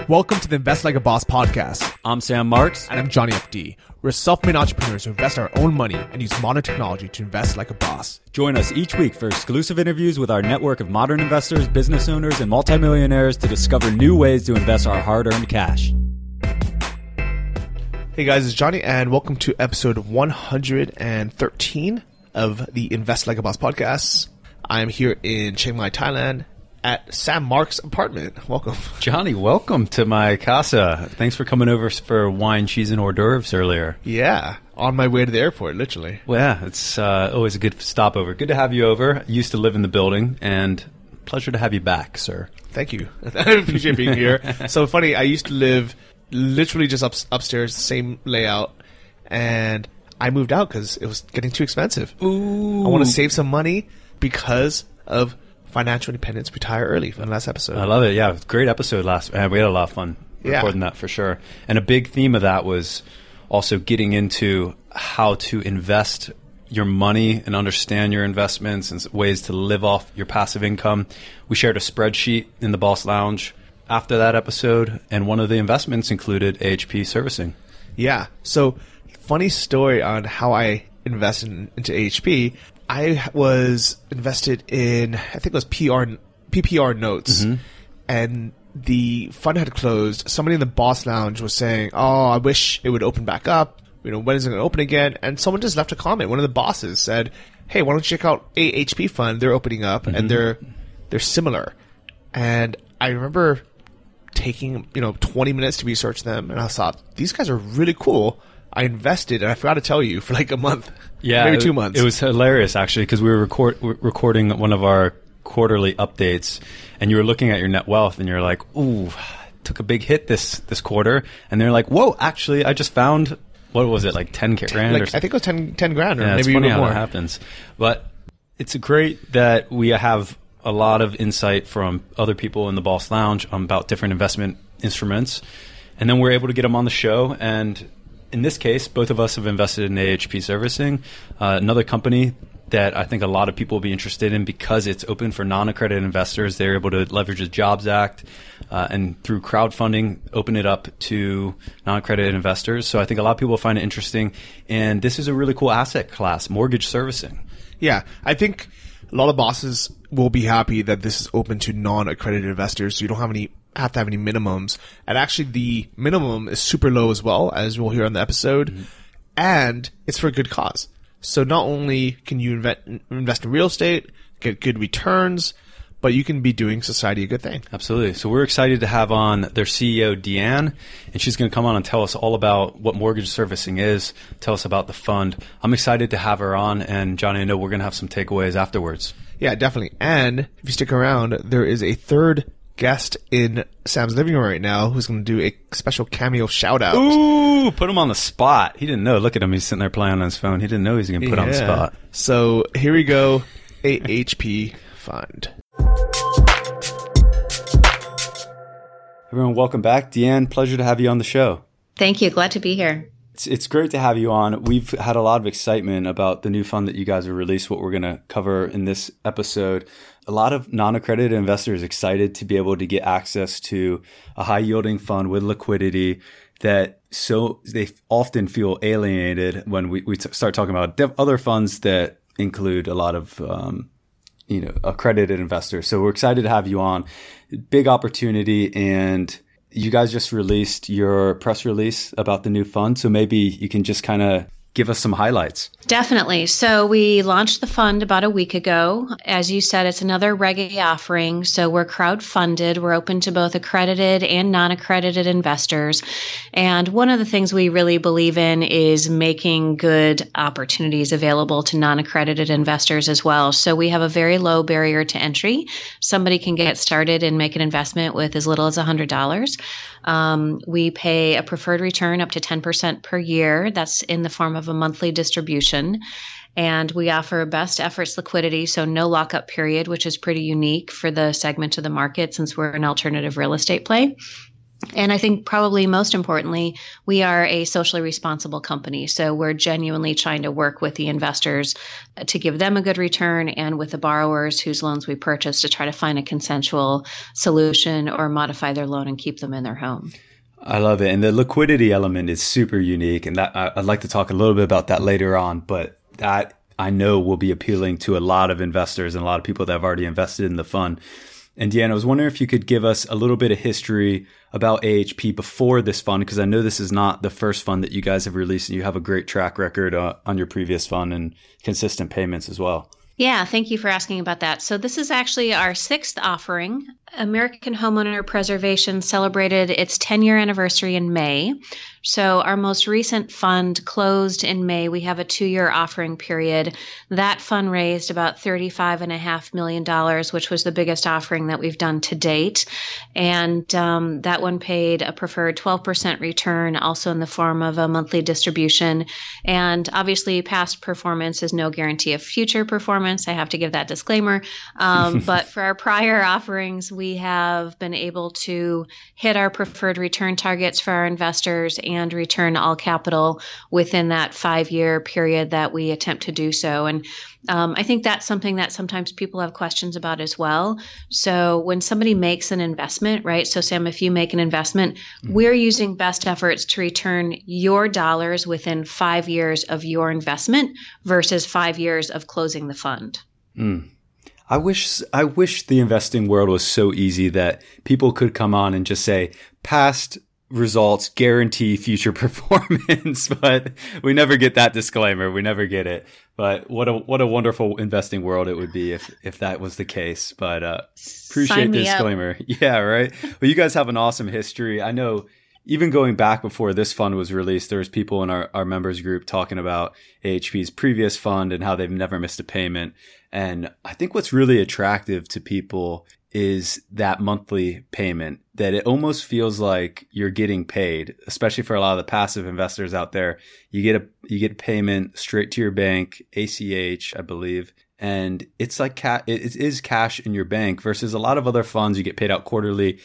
Welcome to the Invest Like a Boss podcast. I'm Sam Marks. And I'm Johnny FD. We're self-made entrepreneurs who invest our own money and use modern technology to invest like a boss. Join us each week for exclusive interviews with our network of modern investors, business owners, and multimillionaires to discover new ways to invest our hard-earned cash. Hey guys, it's Johnny, and welcome to episode 113 of the Invest Like a Boss podcast. I'm here in Chiang Mai, Thailand, at Sam Marks' apartment. Welcome. Johnny, welcome to my casa. Thanks for coming over for wine, cheese, and hors d'oeuvres earlier. Yeah, on my way to the airport, literally. Well, yeah, it's always a good stopover. Good to have you over. I used to live in the building, and pleasure to have you back, sir. Thank you. I appreciate being here. So funny, I used to live literally just upstairs, the same layout, and I moved out because it was getting too expensive. Ooh. I want to save some money because of financial independence, retire early from the last episode. I love it. Yeah, great episode last. We had a lot of fun recording that for sure. And a big theme of that was also getting into how to invest your money and understand your investments and ways to live off your passive income. We shared a spreadsheet in the Boss Lounge after that episode, and one of the investments included AHP servicing. Yeah. So, funny story on how I invested into AHP. I was invested in, I think it was PPR notes, and the fund had closed. Somebody in the Boss Lounge was saying, "Oh, I wish it would open back up. You know, when is it going to open again?" And someone just left a comment. One of the bosses said, "Hey, why don't you check out AHP fund? They're opening up, and they're similar." And I remember taking 20 minutes to research them, and I thought, these guys are really cool. I invested, and I forgot to tell you, for like a month. Yeah, maybe 2 months. It was hilarious, actually, because we were recording one of our quarterly updates, and you were looking at your net wealth, and you're like, "Ooh, took a big hit this quarter." And they're like, "Whoa, actually, I just found," what was it, like 10 grand? I think it was 10 grand, or yeah, maybe it's funny even how more. that happens. But it's great that we have a lot of insight from other people in the Boss Lounge about different investment instruments, and then we're able to get them on the show. And in this case, both of us have invested in AHP Servicing, another company that I think a lot of people will be interested in because it's open for non-accredited investors. They're able to leverage the Jobs Act and through crowdfunding, open it up to non-accredited investors. So I think a lot of people will find it interesting. And this is a really cool asset class, mortgage servicing. Yeah, I think a lot of bosses will be happy that this is open to non-accredited investors, so you don't have to have any minimums. And actually, the minimum is super low as well, as we'll hear on the episode. And it's for a good cause. So not only can you invest in real estate, get good returns, but you can be doing society a good thing. Absolutely. So we're excited to have on their CEO, Deanne, and she's going to come on and tell us all about what mortgage servicing is, tell us about the fund. I'm excited to have her on, and Johnny, I know we're going to have some takeaways afterwards. Yeah, definitely. And if you stick around, there is a third guest in Sam's living room right now who's going to do a special cameo shout out. Ooh, put him on the spot. He didn't know. Look at him. He's sitting there playing on his phone. He didn't know he was going to put on the spot. So here we go. AHP Fund. Everyone, welcome back. Deanne, pleasure to have you on the show. Thank you. Glad to be here. It's great to have you on. We've had a lot of excitement about the new fund that you guys have released, what we're going to cover in this episode. A lot of non-accredited investors excited to be able to get access to a high-yielding fund with liquidity that so they often feel alienated when we start talking about other funds that include a lot of accredited investors. So we're excited to have you on. Big opportunity, and you guys just released your press release about the new fund. So maybe you can just kind of give us some highlights. Definitely. So we launched the fund about a week ago. As you said, it's another Reg A offering. So we're crowdfunded. We're open to both accredited and non-accredited investors. And one of the things we really believe in is making good opportunities available to non-accredited investors as well. So we have a very low barrier to entry. Somebody can get started and make an investment with as little as $100. We pay a preferred return up to 10% per year. That's in the form of a monthly distribution. And we offer best efforts liquidity, so no lockup period, which is pretty unique for the segment of the market since we're an alternative real estate play. And I think probably most importantly, we are a socially responsible company. So we're genuinely trying to work with the investors to give them a good return and with the borrowers whose loans we purchase to try to find a consensual solution or modify their loan and keep them in their home. I love it. And the liquidity element is super unique. And that I'd like to talk a little bit about that later on, but that I know will be appealing to a lot of investors and a lot of people that have already invested in the fund. And Deanna, I was wondering if you could give us a little bit of history about AHP before this fund, because I know this is not the first fund that you guys have released, and you have a great track record on your previous fund and consistent payments as well. Yeah, thank you for asking about that. So this is actually our 6th offering. American Homeowner Preservation celebrated its 10-year anniversary in May. So our most recent fund closed in May. We have a 2-year offering period. That fund raised about $35.5 million, which was the biggest offering that we've done to date. And that one paid a preferred 12% return, also in the form of a monthly distribution. And obviously, past performance is no guarantee of future performance. I have to give that disclaimer. But for our prior offerings, we have been able to hit our preferred return targets for our investors and return all capital within that 5-year period that we attempt to do so. And I think that's something that sometimes people have questions about as well. So when somebody makes an investment, right? So Sam, if you make an investment, we're using best efforts to return your dollars within 5 years of your investment versus 5 years of closing the fund. I wish the investing world was so easy that people could come on and just say past results guarantee future performance, but we never get that disclaimer. We never get it. But what a wonderful investing world it would be if that was the case. But appreciate the disclaimer. Yeah, right. Well, you guys have an awesome history. I know even going back before this fund was released, there was people in our members group talking about AHP's previous fund and how they've never missed a payment. And I think what's really attractive to people is that monthly payment, that it almost feels like you're getting paid, especially for a lot of the passive investors out there. You get a payment straight to your bank, ACH, I believe. And it's like it is cash in your bank versus a lot of other funds. You get paid out quarterly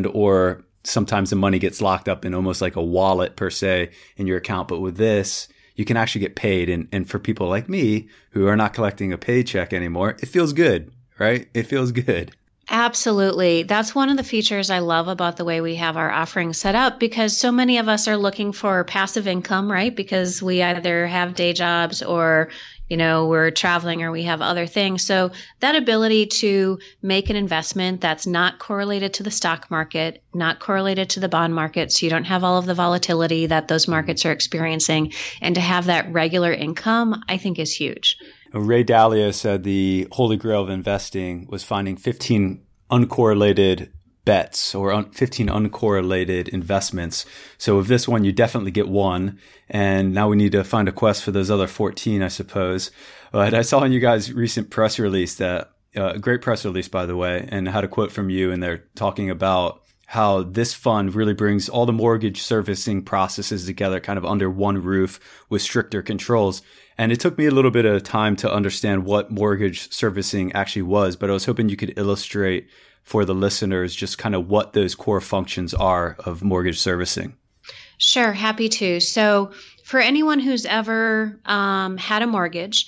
or sometimes the money gets locked up in almost like a wallet per se in your account. But with this, you can actually get paid. And for people like me who are not collecting a paycheck anymore, it feels good, right? It feels good. Absolutely. That's one of the features I love about the way we have our offerings set up, because so many of us are looking for passive income, right? Because we either have day jobs or, we're traveling or we have other things. So that ability to make an investment that's not correlated to the stock market, not correlated to the bond market, so you don't have all of the volatility that those markets are experiencing, and to have that regular income, I think is huge. Ray Dalio said the holy grail of investing was finding 15 uncorrelated bets or 15 uncorrelated investments. So with this one, you definitely get one. And now we need to find a quest for those other 14, I suppose. But I saw in you guys' recent press release that, a great press release, by the way, and I had a quote from you, and they're talking about how this fund really brings all the mortgage servicing processes together kind of under one roof with stricter controls. And it took me a little bit of time to understand what mortgage servicing actually was, but I was hoping you could illustrate for the listeners just kind of what those core functions are of mortgage servicing. Sure, happy to. So for anyone who's ever had a mortgage,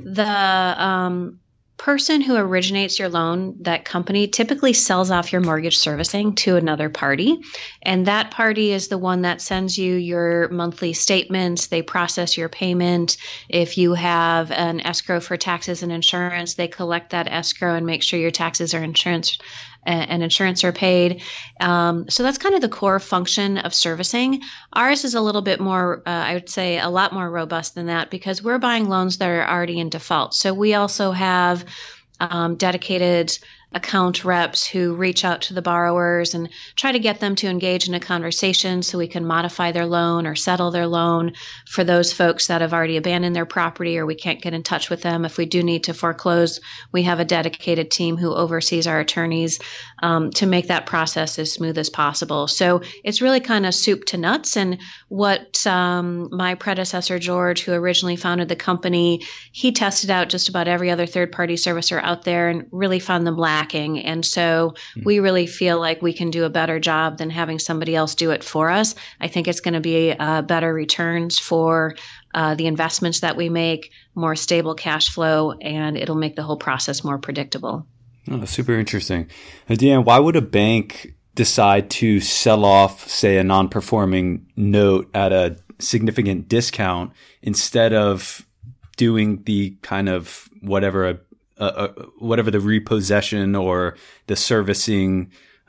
the person who originates your loan, that company, typically sells off your mortgage servicing to another party. And that party is the one that sends you your monthly statements. They process your payment. If you have an escrow for taxes and insurance, they collect that escrow and make sure your taxes are insurance are paid. So that's kind of the core function of servicing. Ours is a little bit more, I would say a lot more robust than that, because we're buying loans that are already in default. So we also have dedicated account reps who reach out to the borrowers and try to get them to engage in a conversation so we can modify their loan or settle their loan. For those folks that have already abandoned their property or we can't get in touch with them, if we do need to foreclose, we have a dedicated team who oversees our attorneys to make that process as smooth as possible. So it's really kind of soup to nuts. And what my predecessor, George, who originally founded the company, he tested out just about every other third-party servicer out there and really found them lacking. lacking. And so we really feel like we can do a better job than having somebody else do it for us. I think it's going to be better returns for the investments that we make, more stable cash flow, and it'll make the whole process more predictable. Oh, super interesting. Deanne, why would a bank decide to sell off, say, a non-performing note at a significant discount instead of doing the kind of whatever the repossession or the servicing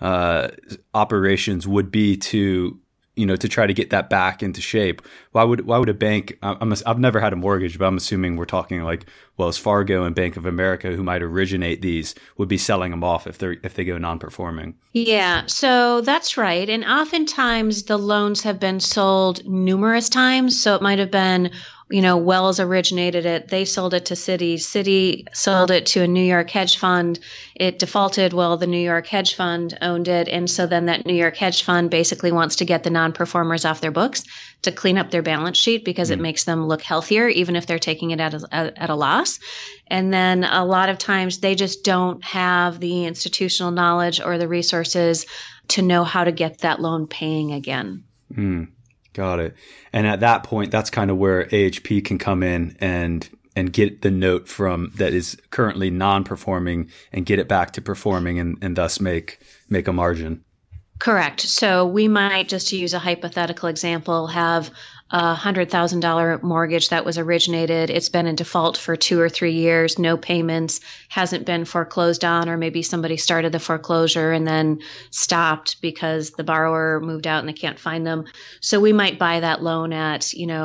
operations would be to try to get that back into shape? Why would a bank? I've never had a mortgage, but I'm assuming we're talking like Wells Fargo and Bank of America, who might originate these, would be selling them off if they go non-performing. Yeah, so that's right. And oftentimes the loans have been sold numerous times. So it might have been, Wells originated it. They sold it to Citi. Citi sold it to a New York hedge fund. It defaulted. Well, the New York hedge fund owned it. And so then that New York hedge fund basically wants to get the non-performers off their books to clean up their balance sheet because it makes them look healthier, even if they're taking it at a loss. And then a lot of times they just don't have the institutional knowledge or the resources to know how to get that loan paying again. Got it. And at that point, that's kind of where AHP can come in and get the note from that is currently non-performing and get it back to performing and thus make a margin. Correct. So we might, just to use a hypothetical example, have a $100,000 mortgage that was originated. It's been in default for 2 or 3 years, no payments, hasn't been foreclosed on, or maybe somebody started the foreclosure and then stopped because the borrower moved out and they can't find them. So we might buy that loan at,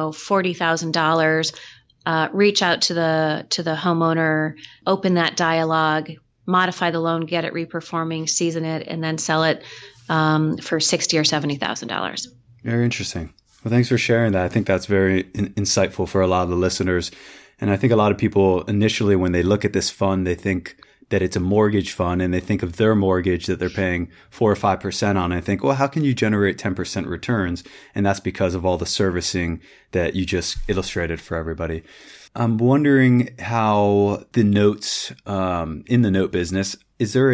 $40,000, reach out to the homeowner, open that dialogue, modify the loan, get it reperforming, season it, and then sell it for $60,000 or $70,000. Very interesting. Well, thanks for sharing that. I think that's very insightful for a lot of the listeners. And I think a lot of people initially, when they look at this fund, they think that it's a mortgage fund and they think of their mortgage that they're paying 4 or 5% on and think, well, how can you generate 10% returns? And that's because of all the servicing that you just illustrated for everybody. I'm wondering how the notes in the note business, is there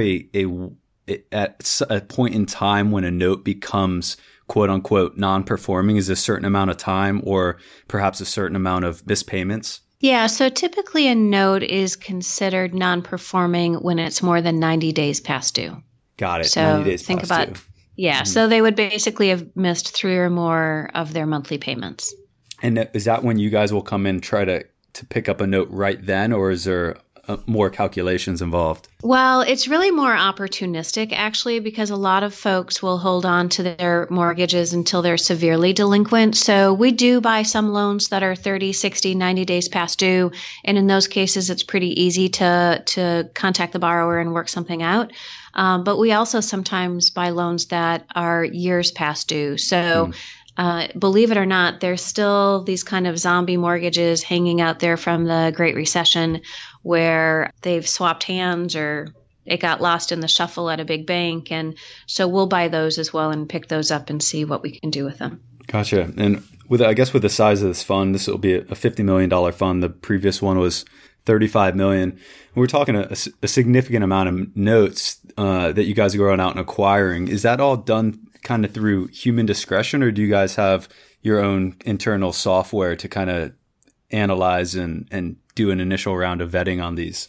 at a point in time when a note becomes quote unquote non-performing? Is a certain amount of time or perhaps a certain amount of mispayments? Yeah, so typically a note is considered non-performing when it's more than 90 days past due. Got it. So 90 days think past about, due. Yeah, so they would basically have missed 3 or more of their monthly payments. And is that when you guys will come in and try to pick up a note right then, or is there more calculations involved? Well, it's really more opportunistic, actually, because a lot of folks will hold on to their mortgages until they're severely delinquent. So we do buy some loans that are 30, 60, 90 days past due. And in those cases, it's pretty easy to contact the borrower and work something out. But we also sometimes buy loans that are years past due. So believe it or not, there's still these kind of zombie mortgages hanging out there from the Great Recession where they've swapped hands or it got lost in the shuffle at a big bank. And so we'll buy those as well and pick those up and see what we can do with them. Gotcha. And with the size of this fund, this will be a $50 million fund. The previous one was $35 million. We're talking a significant amount of notes that you guys are going out and acquiring. Is that all done kind of through human discretion, or do you guys have your own internal software to kind of analyze and do an initial round of vetting on these?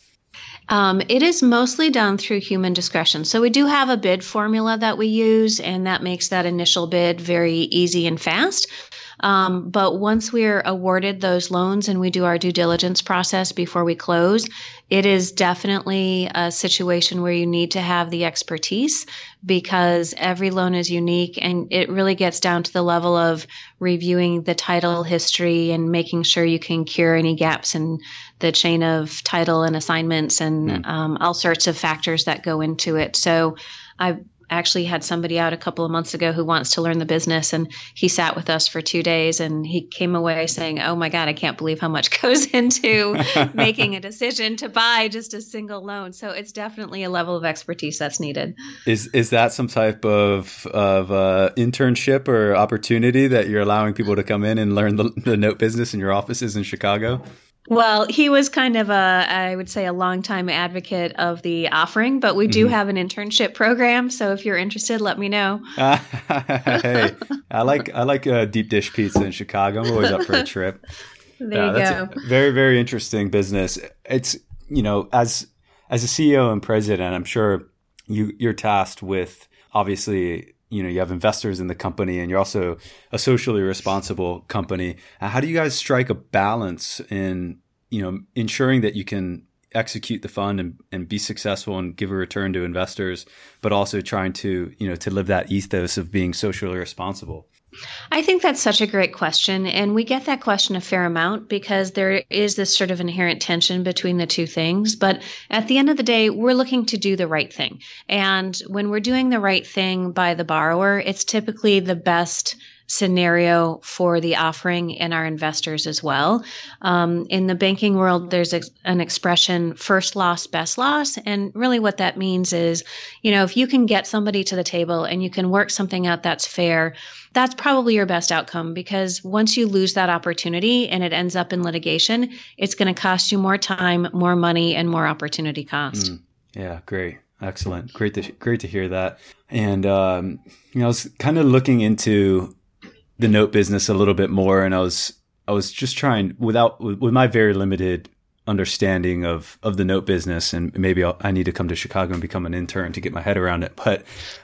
It is mostly done through human discretion. So we do have a bid formula that we use, and that makes that initial bid very easy and fast. But once we're awarded those loans and we do our due diligence process before we close, it is definitely a situation where you need to have the expertise because every loan is unique, and it really gets down to the level of reviewing the title history and making sure you can cure any gaps in the chain of title and assignments and all sorts of factors that go into it. So I've actually had somebody out a couple of months ago who wants to learn the business, and he sat with us for 2 days and he came away saying, oh my God, I can't believe how much goes into making a decision to buy just a single loan. So it's definitely a level of expertise that's needed. Is that some type of internship or opportunity that you're allowing people to come in and learn the note business in your offices in Chicago? Well, he was kind of I would say, a longtime advocate of the offering, but we do have an internship program. So if you're interested, let me know. Hey, I like deep dish pizza in Chicago. I'm always up for a trip. There you that's go. A very, very interesting business. It's, as a CEO and president, I'm sure you're tasked with, obviously, you have investors in the company and you're also a socially responsible company. How do you guys strike a balance in, ensuring that you can execute the fund and be successful and give a return to investors, but also trying to, to live that ethos of being socially responsible? I think that's such a great question. And we get that question a fair amount because there is this sort of inherent tension between the two things. But at the end of the day, we're looking to do the right thing. And when we're doing the right thing by the borrower, it's typically the best scenario for the offering and our investors as well. In the banking world, there's an expression, first loss, best loss. And really what that means is, if you can get somebody to the table and you can work something out that's fair, that's probably your best outcome, because once you lose that opportunity and it ends up in litigation, it's going to cost you more time, more money, and more opportunity cost. Yeah, great. Excellent. Great to hear that. And, I was kind of looking into the note business a little bit more, and I was just trying with my very limited understanding of the note business, and maybe I need to come to Chicago and become an intern to get my head around it. But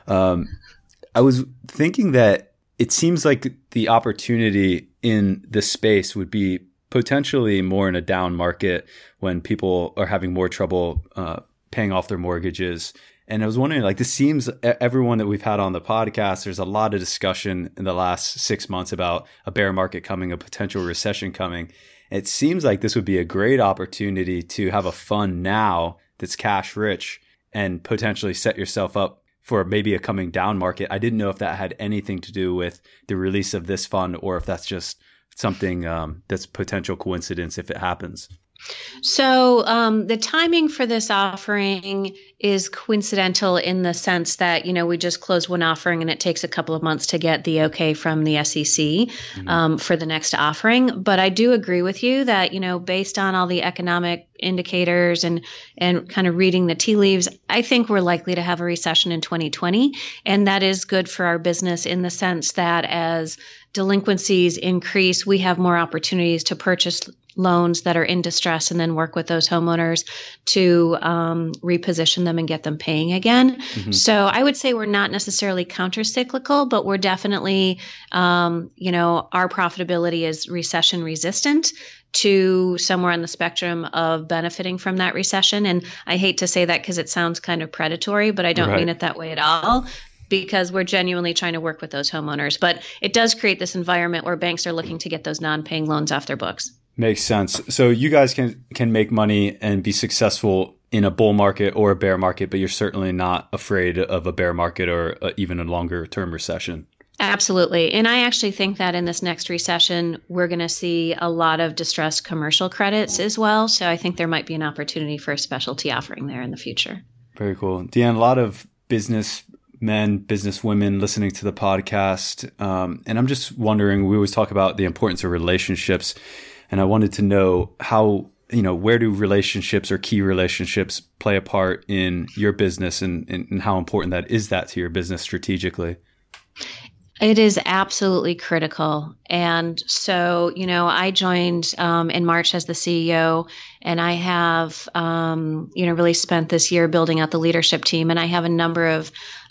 I was thinking that it seems like the opportunity in this space would be potentially more in a down market when people are having more trouble paying off their mortgages. And I was wondering, this seems, everyone that we've had on the podcast, there's a lot of discussion in the last 6 months about a bear market coming, a potential recession coming. It seems like this would be a great opportunity to have a fund now that's cash rich and potentially set yourself up for maybe a coming down market. I didn't know if that had anything to do with the release of this fund or if that's just something that's potential coincidence if it happens. So the timing for this offering is coincidental in the sense that, we just closed one offering and it takes a couple of months to get the okay from the SEC for the next offering. But I do agree with you that, based on all the economic indicators and kind of reading the tea leaves, I think we're likely to have a recession in 2020. And that is good for our business in the sense that as delinquencies increase, we have more opportunities to purchase loans that are in distress and then work with those homeowners to reposition them and get them paying again. So I would say we're not necessarily counter-cyclical, but we're definitely, our profitability is recession resistant to somewhere on the spectrum of benefiting from that recession. And I hate to say that because it sounds kind of predatory, but I don't mean it that way at all, because we're genuinely trying to work with those homeowners. But it does create this environment where banks are looking to get those non-paying loans off their books. Makes sense. So you guys can make money and be successful in a bull market or a bear market, but you're certainly not afraid of a bear market or even a longer term recession. Absolutely. And I actually think that in this next recession, we're going to see a lot of distressed commercial credits as well. So I think there might be an opportunity for a specialty offering there in the future. Very cool. Deanne, a lot of businessmen, businesswomen listening to the podcast. And I'm just wondering, we always talk about the importance of relationships. And I wanted to know how, where do relationships or key relationships play a part in your business and how important that is to your business strategically? It is absolutely critical. And so, I joined in March as the CEO, and I have, really spent this year building out the leadership team. And I have a number of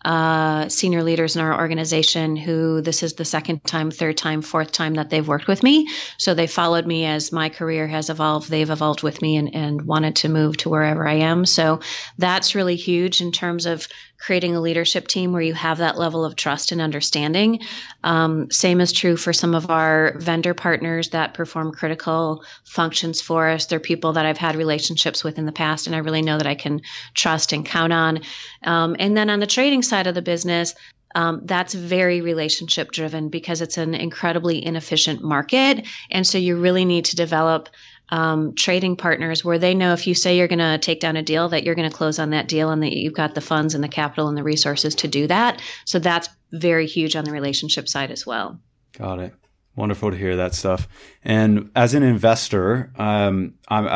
senior leaders in our organization who this is the second time, third time, fourth time that they've worked with me. So they followed me as my career has evolved. They've evolved with me and wanted to move to wherever I am. So that's really huge in terms of creating a leadership team where you have that level of trust and understanding. Same is true for some of our vendor partners that perform critical functions for us. They're people that I've had relationships with in the past, and I really know that I can trust and count on. And then on the trading side of the business, that's very relationship driven because it's an incredibly inefficient market. And so you really need to develop trading partners where they know if you say you're going to take down a deal, that you're going to close on that deal and that you've got the funds and the capital and the resources to do that. So that's very huge on the relationship side as well. Got it. Wonderful to hear that stuff. And as an investor, I've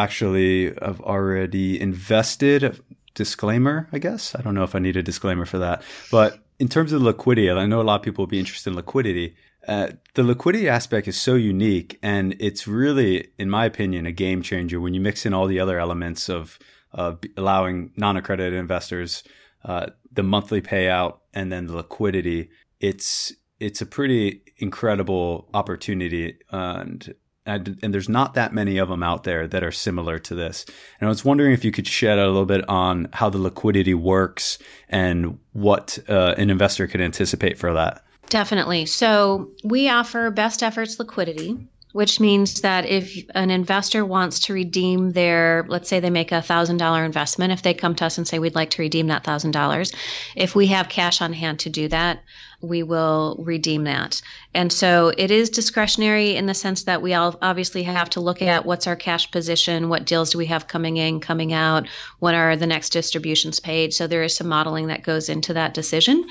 already invested. Disclaimer, I guess. I don't know if I need a disclaimer for that. But in terms of liquidity, I know a lot of people will be interested in liquidity. The liquidity aspect is so unique, and it's really, in my opinion, a game changer when you mix in all the other elements of allowing non-accredited investors the monthly payout and then the liquidity. It's a pretty incredible opportunity, and there's not that many of them out there that are similar to this. And I was wondering if you could shed a little bit on how the liquidity works and what an investor could anticipate for that. Definitely. So we offer best efforts liquidity, which means that if an investor wants to redeem their, let's say they make a $1,000 investment, if they come to us and say, we'd like to redeem that $1,000, if we have cash on hand to do that, we will redeem that. And so it is discretionary in the sense that we all obviously have to look at what's our cash position, what deals do we have coming in, coming out, when are the next distributions paid. So there is some modeling that goes into that decision.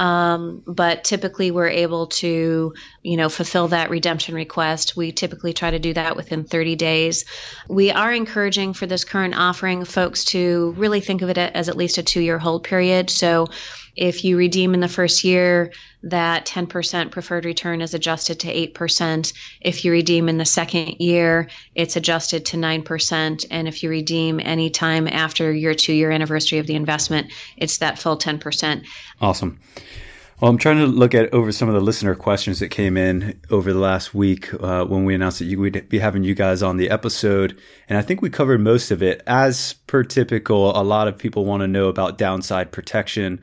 But typically we're able to, fulfill that redemption request. We typically try to do that within 30 days. We are encouraging for this current offering folks to really think of it as at least a 2-year hold period. So if you redeem in the first year, that 10% preferred return is adjusted to 8%. If you redeem in the second year, it's adjusted to 9%. And if you redeem any time after your 2-year anniversary of the investment, it's that full 10%. Awesome. Well, I'm trying to look at over some of the listener questions that came in over the last week when we announced that we'd be having you guys on the episode. And I think we covered most of it. As per typical, a lot of people want to know about downside protection.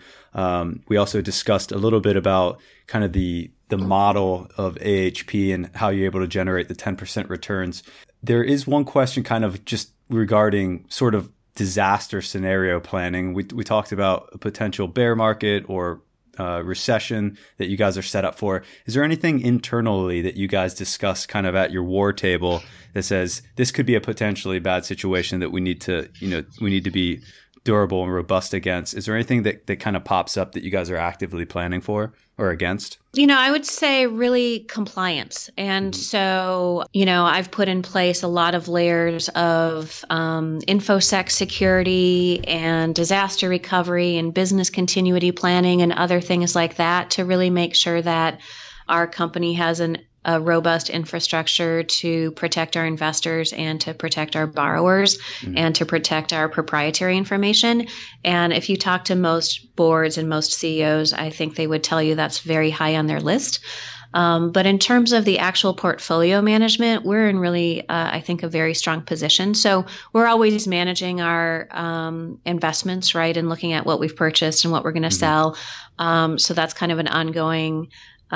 We also discussed a little bit about kind of the model of AHP and how you're able to generate the 10% returns. There is one question kind of just regarding sort of disaster scenario planning. We talked about a potential bear market or recession that you guys are set up for. Is there anything internally that you guys discuss kind of at your war table that says this could be a potentially bad situation that we need to be durable and robust against? Is there anything that kind of pops up that you guys are actively planning for or against? I would say really compliance. And so, I've put in place a lot of layers of InfoSec security and disaster recovery and business continuity planning and other things like that to really make sure that our company has a robust infrastructure to protect our investors and to protect our borrowers and to protect our proprietary information. And if you talk to most boards and most CEOs, I think they would tell you that's very high on their list. But in terms of the actual portfolio management, we're in really, I think, a very strong position. So we're always managing our investments, right, and looking at what we've purchased and what we're going to sell. So that's kind of an ongoing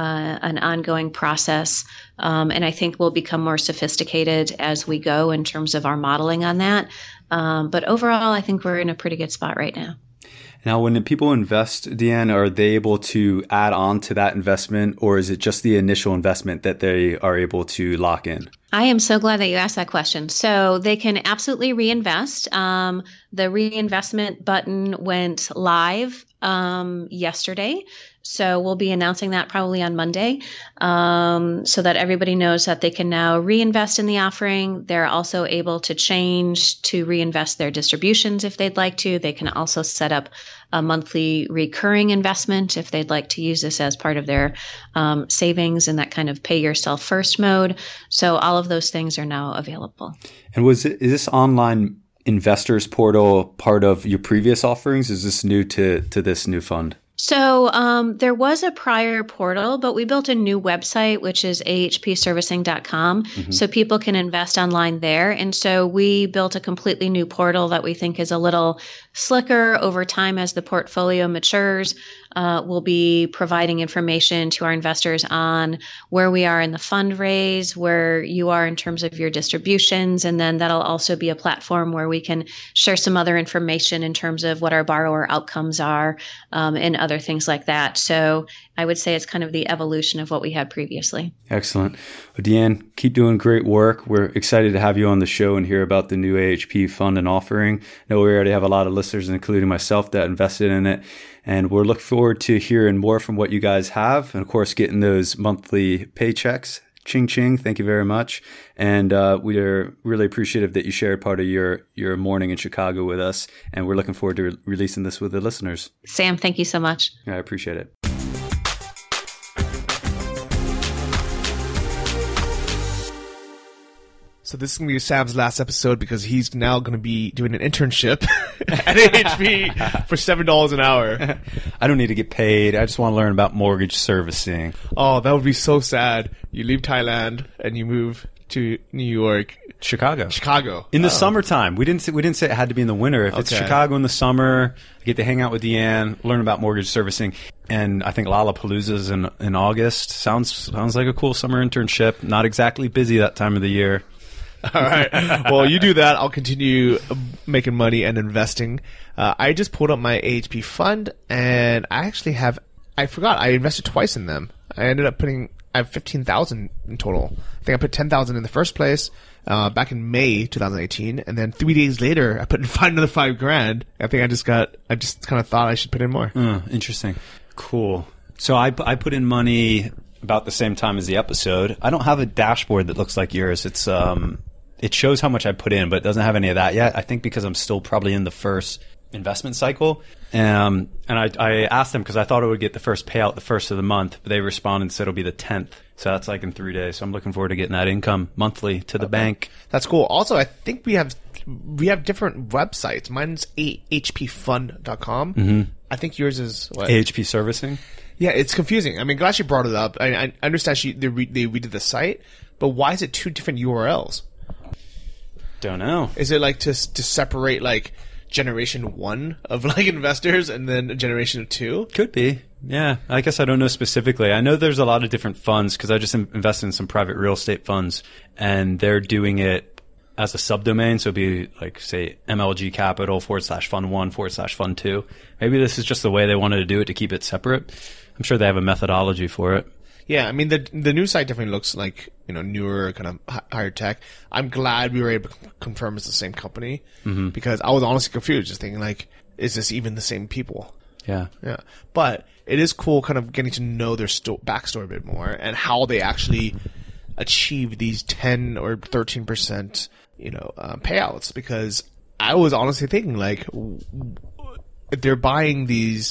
process. And I think we'll become more sophisticated as we go in terms of our modeling on that. But overall, I think we're in a pretty good spot right now. Now, when people invest, Deanne, are they able to add on to that investment, or is it just the initial investment that they are able to lock in? I am so glad that you asked that question. So they can absolutely reinvest. The reinvestment button went live yesterday. So we'll be announcing that probably on Monday, so that everybody knows that they can now reinvest in the offering. They're also able to change to reinvest their distributions if they'd like to. They can also set up a monthly recurring investment if they'd like to use this as part of their savings in that kind of pay yourself first mode. So all of those things are now available. And is this online investors portal part of your previous offerings? Is this new to this new fund? So there was a prior portal, but we built a new website, which is ahpservicing.com, so people can invest online there. And so we built a completely new portal that we think is a little slicker over time as the portfolio matures. We'll be providing information to our investors on where we are in the fundraise, where you are in terms of your distributions, and then that'll also be a platform where we can share some other information in terms of what our borrower outcomes are and other things like that. So I would say it's kind of the evolution of what we had previously. Excellent. Well, Deanne, keep doing great work. We're excited to have you on the show and hear about the new AHP fund and offering. I know we already have a lot of listeners, including myself, that invested in it. And we're looking forward to hearing more from what you guys have. And of course, getting those monthly paychecks, Ching ching. Thank you very much. And we are really appreciative that you shared part of your morning in Chicago with us. And we're looking forward to releasing this with the listeners. Sam, thank you so much. I appreciate it. So this is going to be Sam's last episode because he's now going to be doing an internship at AHP for $7 an hour. I don't need to get paid. I just want to learn about mortgage servicing. Oh, that would be so sad. You leave Thailand and you move to New York. Chicago. In the summertime. We didn't say it had to be in the winter. If it's Chicago in the summer, I get to hang out with Deanne, learn about mortgage servicing. And I think Lollapalooza's in August. Sounds like a cool summer internship. Not exactly busy that time of the year. All right. Well, you do that. I'll continue making money and investing. I just pulled up my AHP fund, and I forgot I invested twice in them. I ended up I have $15,000 in total. I think I put $10,000 in the first place back in May 2018, and then 3 days later I put in another $5,000. I think I just kind of thought I should put in more. Interesting. Cool. So I put in money about the same time as the episode. I don't have a dashboard that looks like yours. It shows how much I put in, but it doesn't have any of that yet. I think because I'm still probably in the first investment cycle. And I asked them because I thought it would get the first payout the first of the month, but they responded and said it'll be the 10th. So that's like in 3 days. So I'm looking forward to getting that income monthly to the bank. That's cool. Also, I think we have different websites. Mine's ahpfund.com. Mm-hmm. I think yours is what? AHP Servicing. Yeah, it's confusing. I mean, glad you brought it up. I understand they redid the site, but why is it two different URLs? Don't know. Is it like to separate like generation 1 of like investors and then a generation of 2? Could be. Yeah. I guess I don't know specifically. I know there's a lot of different funds because I just invested in some private real estate funds and they're doing it as a subdomain. So it'd be like, say, MLG Capital /fund1/fund2. Maybe this is just the way they wanted to do it to keep it separate. I'm sure they have a methodology for it. Yeah, I mean, the new site definitely looks like, newer, kind of higher tech. I'm glad we were able to confirm it's the same company because I was honestly confused, just thinking like, is this even the same people? Yeah. Yeah. But it is cool kind of getting to know their backstory a bit more and how they actually achieve these 10 or 13%, payouts, because I was honestly thinking like, if they're buying these,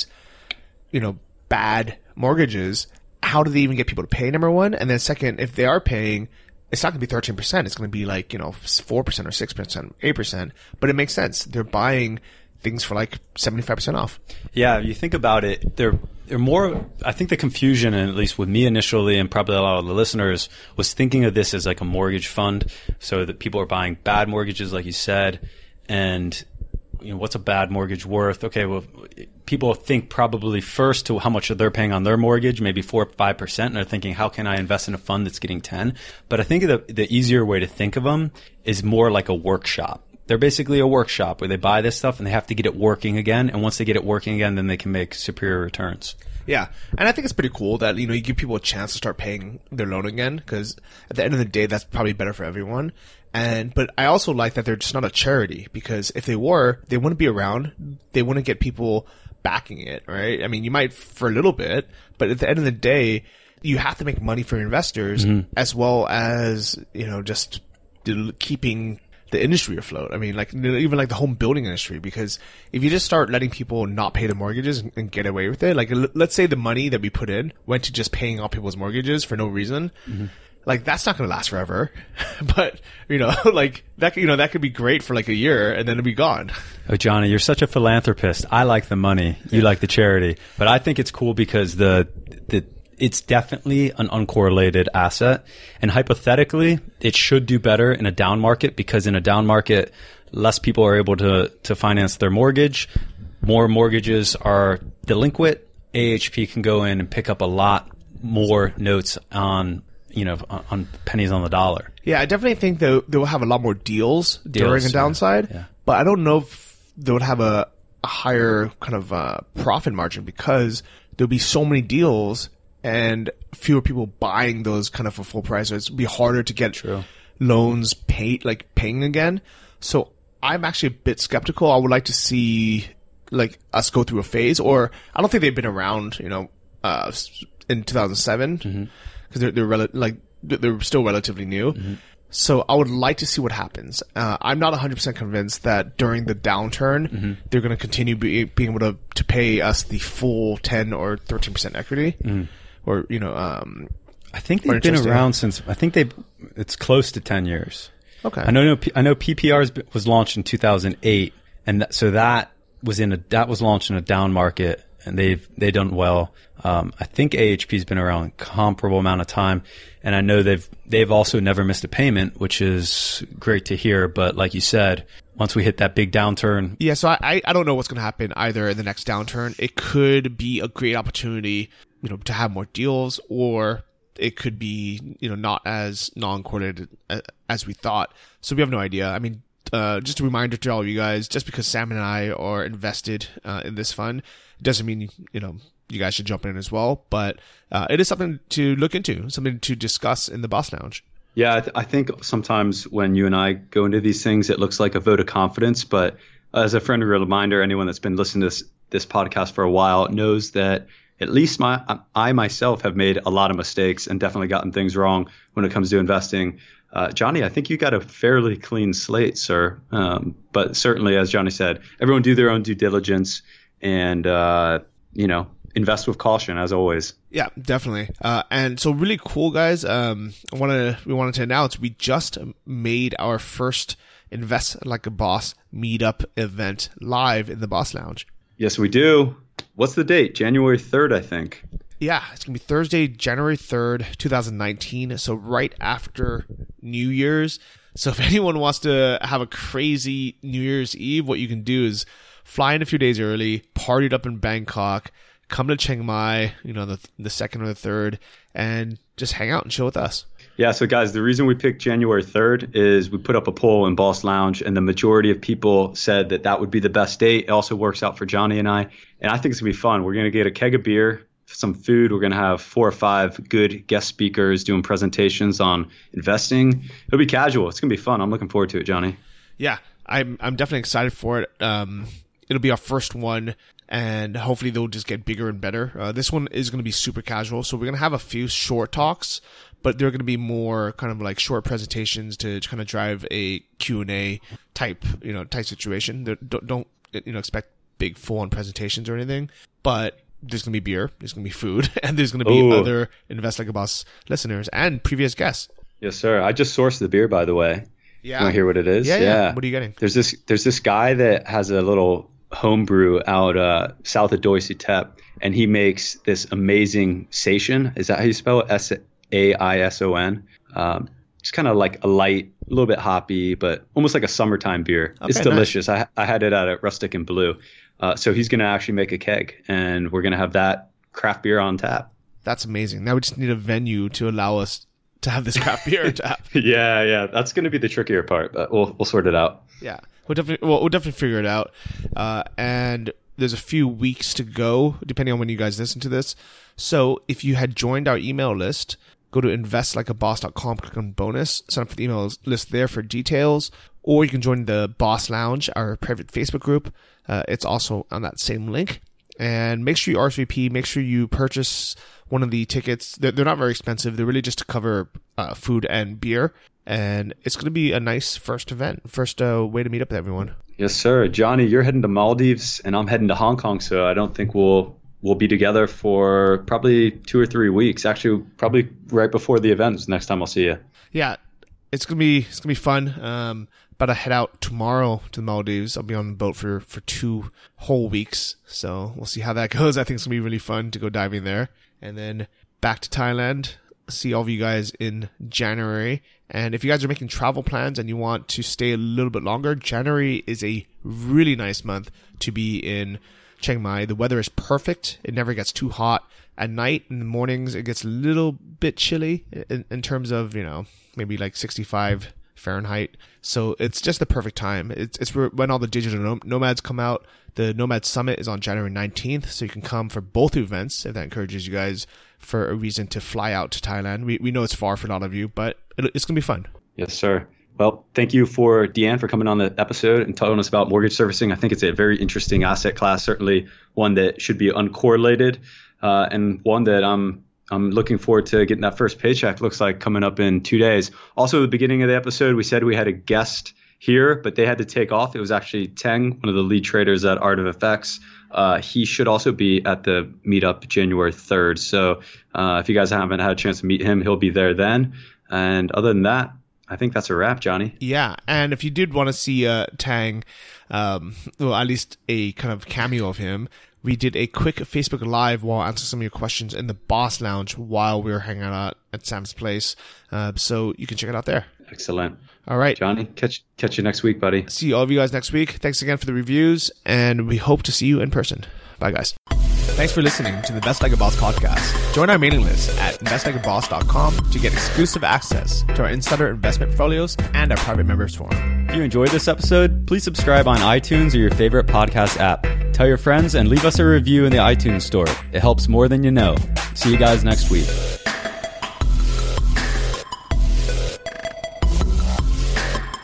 bad mortgages, how do they even get people to pay, number one? And then second, if they are paying, it's not going to be 13%. It's going to be like, 4% or 6%, 8%. But it makes sense. They're buying things for like 75% off. Yeah, you think about it, they're more, I think the confusion, and at least with me initially and probably a lot of the listeners, was thinking of this as like a mortgage fund. So that people are buying bad mortgages, like you said, and what's a bad mortgage worth? Okay, well, people think probably first to how much they're paying on their mortgage, maybe 4 or 5%, and they're thinking, how can I invest in a fund that's getting 10? But I think the easier way to think of them is more like a workshop. They're basically a workshop where they buy this stuff and they have to get it working again. And once they get it working again, then they can make superior returns. Yeah. And I think it's pretty cool that, you give people a chance to start paying their loan again, because at the end of the day, that's probably better for everyone. But I also like that they're just not a charity, because if they were, they wouldn't be around. They wouldn't get people backing it, right? I mean, you might for a little bit, but at the end of the day, you have to make money for your investors as well as, just keeping the industry afloat. I mean, like, even like the home building industry, because if you just start letting people not pay the mortgages and get away with it, like, let's say the money that we put in went to just paying off people's mortgages for no reason. Like, that's not going to last forever. But, like that, that could be great for like a year and then it'll be gone. Oh, Johnny, you're such a philanthropist. I like the money. You like the charity. But I think it's cool because it's definitely an uncorrelated asset. And hypothetically, it should do better in a down market, because in a down market, less people are able to finance their mortgage. More mortgages are delinquent. AHP can go in and pick up a lot more notes on pennies on the dollar. Yeah, I definitely think they will have a lot more deals during a downside. Yeah. But I don't know if they would have a higher kind of profit margin, because there'll be so many deals and fewer people buying those kind of for full price. So it's be harder to get loans paying again. So I'm actually a bit skeptical. I would like to see like us go through a phase, or I don't think they've been around, in 2007, because they're still relatively new. Mm-hmm. So I would like to see what happens. I'm not 100% convinced that during the downturn, mm-hmm. they're going to continue being able to pay us the full 10 or 13% equity, or I think they've been around since. It's close to 10 years. Okay. I know PPR was launched in 2008, and so that was launched in a down market, and they've done well. I think AHP's been around a comparable amount of time, and I know they've also never missed a payment, which is great to hear. But like you said, once we hit that big downturn, yeah. So I don't know what's going to happen either in the next downturn. It could be a great opportunity, to have more deals, or it could be, not as non-correlated as we thought. So we have no idea. I mean, just a reminder to all of you guys, just because Sam and I are invested in this fund, doesn't mean, you guys should jump in as well. But it is something to look into, something to discuss in the Boss Lounge. Yeah, I think sometimes when you and I go into these things, it looks like a vote of confidence. But as a friendly reminder, anyone that's been listening to this podcast for a while knows that at least I myself have made a lot of mistakes and definitely gotten things wrong when it comes to investing. Johnny, I think you got a fairly clean slate, sir. But certainly, as Johnny said, everyone do their own due diligence and, invest with caution, as always. Yeah, definitely. And so really cool, guys. We wanted to announce we just made our first Invest Like a Boss meetup event live in the Boss Lounge. Yes, we do. What's the date? January 3rd, I think. Yeah, it's going to be Thursday, January 3rd, 2019. So right after New Year's. So if anyone wants to have a crazy New Year's Eve, what you can do is fly in a few days early, party it up in Bangkok, come to Chiang Mai, the second or the third, and just hang out and chill with us. Yeah, so guys, the reason we picked January 3rd is we put up a poll in Boss Lounge, and the majority of people said that would be the best date. It also works out for Johnny and I, and I think it's going to be fun. We're going to get a keg of beer, some food. We're going to have 4 or 5 good guest speakers doing presentations on investing. It'll be casual. It's going to be fun. I'm looking forward to it, Johnny. Yeah, I'm definitely excited for it. It'll be our first one, and hopefully they'll just get bigger and better. This one is going to be super casual, so we're going to have a few short talks, but they're going to be more kind of like short presentations to kind of drive a Q&A type situation. Don't expect big full-on presentations or anything, but there's going to be beer, there's going to be food, and there's going to be other Invest Like a Boss listeners and previous guests. Yes, sir. I just sourced the beer, by the way. Yeah. You want to hear what it is? Yeah. What are you getting? There's this guy that has a little homebrew out south of Doisy Tep, and he makes this amazing Saison. Is that how you spell it? Saison. It's kind of like a light, a little bit hoppy, but almost like a summertime beer. Okay, it's delicious. Nice. I had it at Rustic and Blue. So he's going to actually make a keg, and we're going to have that craft beer on tap. That's amazing. Now we just need a venue to allow us to have this craft beer on tap. Yeah. That's going to be the trickier part, but we'll sort it out. Yeah. We'll definitely figure it out. And there's a few weeks to go, depending on when you guys listen to this. So if you had joined our email list, go to investlikeaboss.com, click on bonus, sign up for the email list there for details, or you can join the Boss Lounge, our private Facebook group. It's also on that same link. And make sure you RSVP, make sure you purchase one of the tickets. They're not very expensive. They're really just to cover food and beer. And it's going to be a nice first event, first way to meet up with everyone. Yes, sir. Johnny, you're heading to Maldives, and I'm heading to Hong Kong, so I don't think we'll be together for probably 2 or 3 weeks. Actually, probably right before the event is next time I'll see you. Yeah, it's gonna be fun. About to head out tomorrow to the Maldives. I'll be on the boat for 2 whole weeks, so we'll see how that goes. I think it's gonna be really fun to go diving there, and then back to Thailand. See all of you guys in January. And if you guys are making travel plans and you want to stay a little bit longer, January is a really nice month to be in Chiang Mai. The weather is perfect. It never gets too hot. At night, in the mornings, it gets a little bit chilly in terms of, maybe like 65 Fahrenheit. So it's just the perfect time. It's when all the digital nomads come out. The Nomad Summit is on January 19th, so you can come for both events if that encourages you guys for a reason to fly out to Thailand. We know it's far for a lot of you, but it's going to be fun. Yes, sir. Well, thank you for Deanne for coming on the episode and telling us about mortgage servicing. I think it's a very interesting asset class, certainly one that should be uncorrelated and one that I'm I'm looking forward to getting that first paycheck. Looks like coming up in 2 days. Also, at the beginning of the episode, we said we had a guest here, but they had to take off. It was actually Teng, one of the lead traders at Art of FX. He should also be at the meetup January 3rd. So if you guys haven't had a chance to meet him, he'll be there then. And other than that, I think that's a wrap, Johnny. Yeah, and if you did want to see Teng, well, at least a kind of cameo of him, we did a quick Facebook Live while answering some of your questions in the Boss Lounge while we were hanging out at Sam's place. So you can check it out there. Excellent. All right. Johnny, catch you next week, buddy. See all of you guys next week. Thanks again for the reviews, and we hope to see you in person. Bye, guys. Thanks for listening to the Invest Like a Boss podcast. Join our mailing list at investlikeaboss.com to get exclusive access to our insider investment portfolios and our private members forum. If you enjoyed this episode, please subscribe on iTunes or your favorite podcast app. Tell your friends and leave us a review in the iTunes store. It helps more than you know. See you guys next week.